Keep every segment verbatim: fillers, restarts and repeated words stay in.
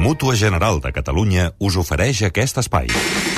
Mútua General de Catalunya us ofereix aquest espai.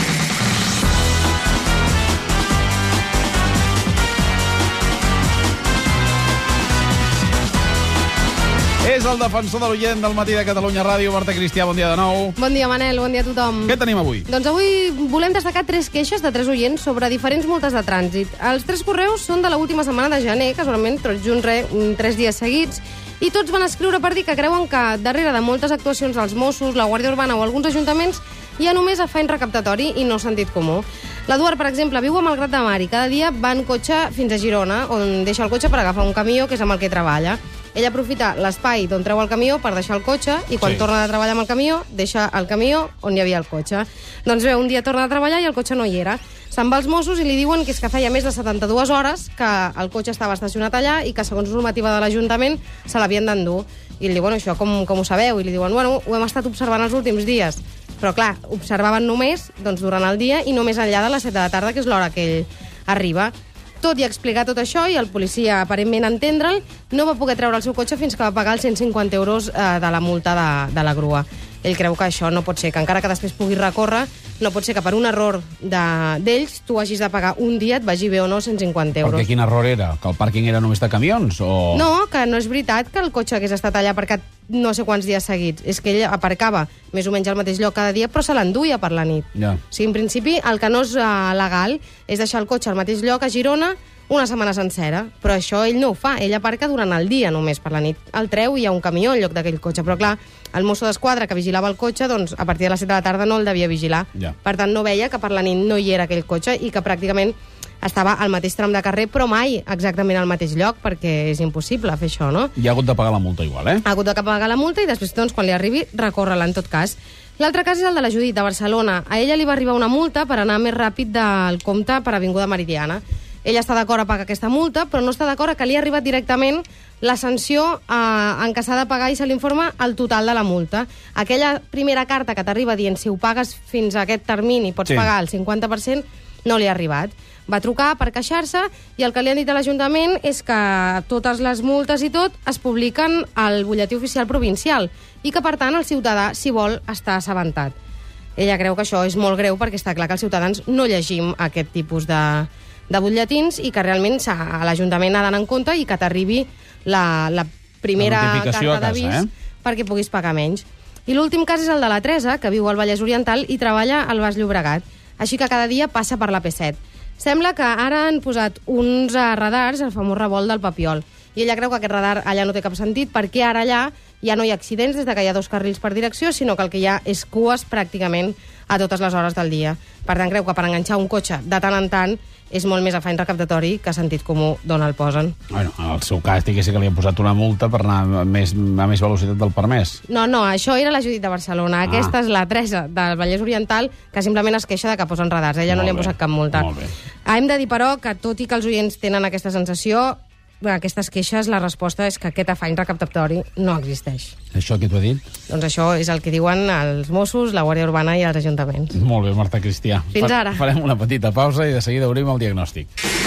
És el defensor de l'oient del matí de Catalunya Ràdio, Marta Cristià, bon dia de nou. Bon dia, Manel, bon dia a tothom. Què tenim avui? Doncs avui volem destacar tres queixes de tres oients sobre diferents multes de trànsit. Els tres correus són de l'última setmana de gener, casualment, tots junts, re, tres dies seguits, i tots van escriure per dir que creuen que darrere de moltes actuacions dels Mossos, la Guàrdia Urbana o alguns ajuntaments hi ha només afany recaptatori i no sentit comú. L'Eduard, per exemple, viu a Malgrat de Mar i cada dia va en cotxe fins a Girona, on deixa el cotxe per agafar un camió, que és amb el que treballa. Ell aprofita l'espai d'on treu el camió per deixar el cotxe i quan sí. torna de treballar amb el camió, deixa el camió on hi havia el cotxe. Doncs bé, un dia torna a treballar i el cotxe no hi era. Se'n va als Mossos i li diuen que és que feia més de setanta-dues hores que el cotxe estava estacionat allà i que, segons normativa de l'Ajuntament, se l'havien d'endur. I li diuen, bueno, això com, com ho sabeu? I li diuen, bueno, ho hem estat observant els últims dies. Però, clar, observaven només doncs, durant el dia i només enllà de les set de la tarda, que és l'hora que ell arriba. Tot i explicar tot això, i el policia, aparentment entendre'l, no va poder treure el seu cotxe fins que va pagar els cent cinquanta euros eh, de la multa de, de la grua. Ell creu que això no pot ser, que encara que després pugui recórrer, no pot ser que per un error d'ells tu hagis de pagar un dia, et vagi bé o no, cent cinquanta euros. Perquè quin error era? Que el pàrquing era només de camions? O... No, que no és veritat que el cotxe hagués estat allà aparcat no sé quants dies seguits. És que ell aparcava més o menys al mateix lloc cada dia, però se l'enduia per la nit. Ja. O sigui, en principi, el que no és uh, legal és deixar el cotxe al mateix lloc a Girona una setmana sencera, però això ell no ho fa. Ell aparca durant el dia només, per la nit el treu i hi ha un camió en lloc d'aquell cotxe. Però clar, el mosso d'esquadra que vigilava el cotxe, doncs a partir de les set de la tarda no el devia vigilar. Ja. Per tant, no veia que per la nit no hi era aquell cotxe i que pràcticament estava al mateix tram de carrer, però mai exactament al mateix lloc, perquè és impossible fer això, no? I ha hagut de pagar la multa igual, eh? Ha hagut de pagar la multa i després, doncs, quan li arribi, recórrer-la en tot cas. L'altre cas és el de la Judit, de Barcelona. A ella li va arribar una multa per anar més ràpid del compte per Avinguda Meridiana. Ella està d'acord a pagar aquesta multa, però no està d'acord que li ha arribat directament la sanció eh, en què s'ha de pagar i se l'informa el total de la multa. Aquella primera carta que t'arriba dient si ho pagues fins a aquest termini pots sí. pagar el cinquanta per cent, no li ha arribat. Va trucar per queixar-se i el que li han dit a l'Ajuntament és que totes les multes i tot es publiquen al butlletí oficial provincial i que, per tant, el ciutadà, si vol, està assabentat. Ella creu que això és molt greu perquè està clar que els ciutadans no llegim aquest tipus de, de butlletins i que realment l'Ajuntament ha d'anar en compte i que t'arribi la, la primera la carta d'avís eh? perquè puguis pagar menys. I l'últim cas és el de la Teresa, que viu al Vallès Oriental i treballa al Baix Llobregat, així que cada dia passa per la P set. Sembla que ara han posat uns radars al famós revolt del Papiol. I ella creu que aquest radar allà no té cap sentit perquè ara allà ja no hi ha accidents des que hi ha dos carrils per direcció, sinó que el que hi ha és cues pràcticament a totes les hores del dia. Per tant, creu que per enganxar un cotxe de tant en tant és molt més afany recaptatori que sentit comú d'on el posen. Bueno, en el seu cas, diguéssim que li han posat una multa per anar a més, a més velocitat del permès. No, no, això era la Judit de Barcelona. Ah. Aquesta és la Teresa del Vallès Oriental, que simplement es queixa de que posen radars. Ella molt no li han posat cap multa. Molt bé. Hem de dir, però, que tot i que els oients tenen aquesta sensació, aquestes queixes, la resposta és que aquest afany recaptatori no existeix. Això qui t'ho ha dit? Doncs això és el que diuen els Mossos, la Guàrdia Urbana i els ajuntaments. Molt bé, Marta Cristià. Fins ara. Farem una petita pausa i de seguida obrim el diagnòstic.